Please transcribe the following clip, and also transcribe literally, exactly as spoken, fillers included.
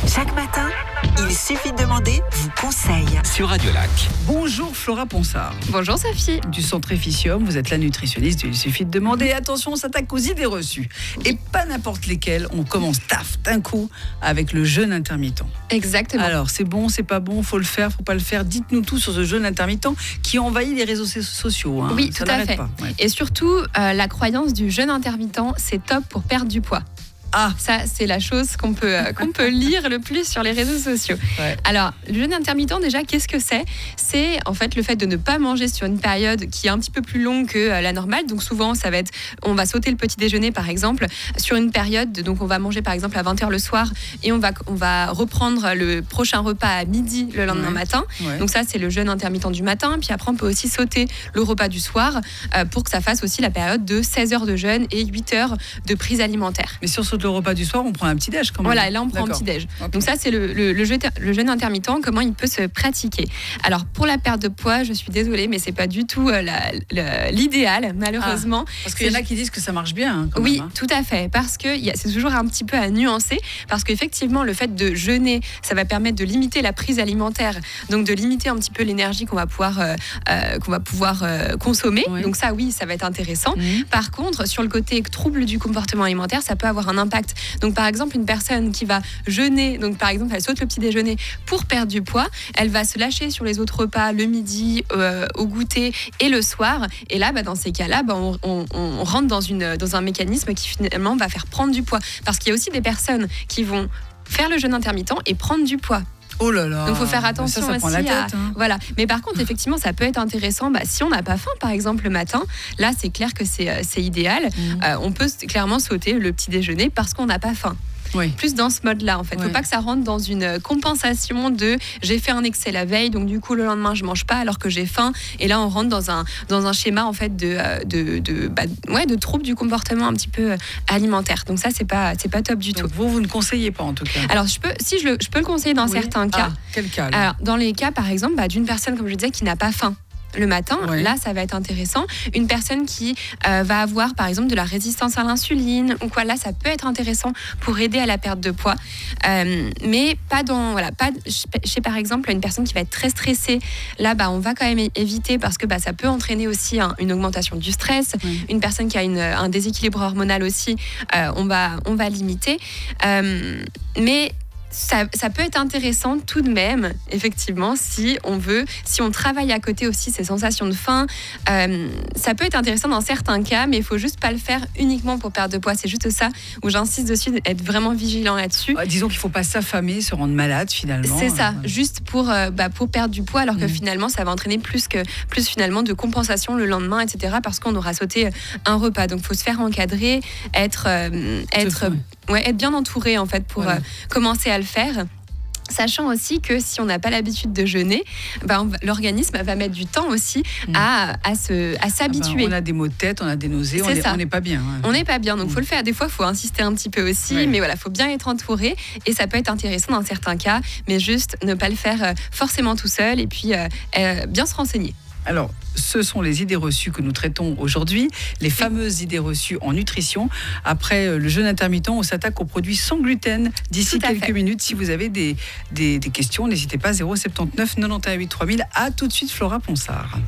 Chaque matin, il suffit de demander, vous conseille. Sur Radio Lac. Bonjour Flora Ponsard. Bonjour Sophie. Du Centre Efficium, vous êtes la nutritionniste, il suffit de demander. Attention, on s'attaque aux idées reçues. Et pas n'importe lesquelles, on commence taf, d'un coup, avec le jeûne intermittent. Exactement. Alors, c'est bon, c'est pas bon, faut le faire, faut pas le faire. Dites-nous tout sur ce jeûne intermittent qui envahit les réseaux sociaux. Hein. Oui, Ça tout à n'arrête fait. pas. Ouais. Et surtout, euh, la croyance du jeûne intermittent, c'est top pour perdre du poids. Ah, Ça, c'est la chose qu'on peut, euh, qu'on peut lire le plus sur les réseaux sociaux. Ouais. Alors, le jeûne intermittent, déjà, qu'est-ce que c'est ? C'est en fait le fait de ne pas manger sur une période qui est un petit peu plus longue que euh, la normale. Donc souvent, ça va être, on va sauter le petit déjeuner, par exemple, sur une période. Donc on va manger, par exemple, à vingt heures le soir et on va, on va reprendre le prochain repas à midi le lendemain Ouais. matin. Ouais. Donc ça, c'est le jeûne intermittent du matin. Puis après, on peut aussi sauter le repas du soir euh, pour que ça fasse aussi la période de seize heures de jeûne et huit heures de prise alimentaire. mais si on saute le repas du soir, on prend un petit déj quand même. Voilà, et là on prend un D'accord. petit déj. Ok. Donc ça c'est le, le, le, jeûne, le jeûne intermittent, comment il peut se pratiquer. Alors pour la perte de poids, je suis désolée, mais c'est pas du tout euh, la- la- l'idéal malheureusement. Parce qu'il y en a qui disent que ça marche bien. Hein, quand Oui, même, hein. tout à fait, parce que il y a- c'est toujours un petit peu à nuancer, parce qu'effectivement, le fait de jeûner, ça va permettre de limiter la prise alimentaire, donc de limiter un petit peu l'énergie qu'on va pouvoir, euh, euh, qu'on va pouvoir euh, consommer. Oui. Donc ça, oui, ça va être intéressant. Mhm. Par contre, sur le côté trouble du comportement alimentaire, ça peut avoir un impact. Donc, par exemple, une personne qui va jeûner, donc par exemple, elle saute le petit déjeuner pour perdre du poids, elle va se lâcher sur les autres repas le midi, euh, au goûter et le soir. Et là, bah, dans ces cas-là, bah, on, on- on rentre dans, une, dans un mécanisme qui finalement va faire prendre du poids. Parce qu'il y a aussi des personnes qui vont faire le jeûne intermittent et prendre du poids. Oh là là. Donc, il faut faire attention ça, ça aussi prend la à... tête, hein. Voilà. Mais par contre, effectivement, ça peut être intéressant. Bah, si on n'a pas faim, par exemple, le matin, là, c'est clair que c'est, euh, c'est idéal. Mhm. Euh, on peut s- clairement sauter le petit déjeuner parce qu'on n'a pas faim. Oui. Plus dans ce mode-là, en fait. Il ne Ouais. faut pas que ça rentre dans une compensation de j'ai fait un excès la veille, donc du coup, le lendemain, je ne mange pas alors que j'ai faim. Et là, on rentre dans un, dans un schéma, en fait, de, euh, de, de, bah, ouais, de troubles du comportement un petit peu euh, alimentaire. Donc ça, ce n'est pas, c'est pas top du tout. Donc vous, vous ne conseillez pas en tout cas. Alors, je peux, si je, le, je peux le conseiller dans Oui. certains cas. Ah, quel cas là Alors, dans les cas, par exemple, bah, d'une personne, comme je disais, qui n'a pas faim le matin, Ouais. là, ça va être intéressant. Une personne qui euh, va avoir, par exemple, de la résistance à l'insuline, ou quoi, là, ça peut être intéressant pour aider à la perte de poids. Euh, mais pas dans, voilà, pas chez, par exemple, une personne qui va être très stressée. Là, bah, on va quand même é- éviter parce que bah, ça peut entraîner aussi un- une augmentation du stress. Ouais. Une personne qui a une- un déséquilibre hormonal aussi, euh, on va, on va limiter. Euh, mais ça, ça peut être intéressant tout de même, effectivement, si on veut, si on travaille à côté aussi ces sensations de faim. Euh, ça peut être intéressant dans certains cas, mais il faut juste pas le faire uniquement pour perdre de poids. C'est juste ça où j'insiste dessus, d'être vraiment vigilant là-dessus. Ah, disons qu'il ne faut pas s'affamer, se rendre malade finalement. C'est ça, Euh, juste pour, euh, bah, pour perdre du poids, alors que Mm. finalement, ça va entraîner plus, que, plus finalement de compensation le lendemain, et cetera, parce qu'on aura sauté un repas. Donc, il faut se faire encadrer, être, euh, être, fait. ouais, être bien entouré, en fait, pour Voilà. euh, commencer à le faire. Sachant aussi que si on n'a pas l'habitude de jeûner, bah, on va- l'organisme va mettre du temps aussi Mm. à, à, se, à Ah ben, s'habituer. on a des maux de tête, on a des nausées, on C'est est- ça. on n'est pas bien. hein. On n'est pas bien, donc Mm. faut le faire. Des fois, il faut insister un petit peu aussi, Ouais. mais voilà, faut bien être entouré et ça peut être intéressant dans certains cas, mais juste ne pas le faire euh, forcément tout seul et puis euh, euh, bien se renseigner. Alors, ce sont les idées reçues que nous traitons aujourd'hui, les fameuses idées reçues en nutrition. Après euh, le jeûne intermittent, on s'attaque aux produits sans gluten d'ici Tout à quelques fait. minutes. Si vous avez des, des, des questions, n'hésitez pas, zéro sept neuf, neuf un huit trois mille. À tout de suite, Flora Ponsard.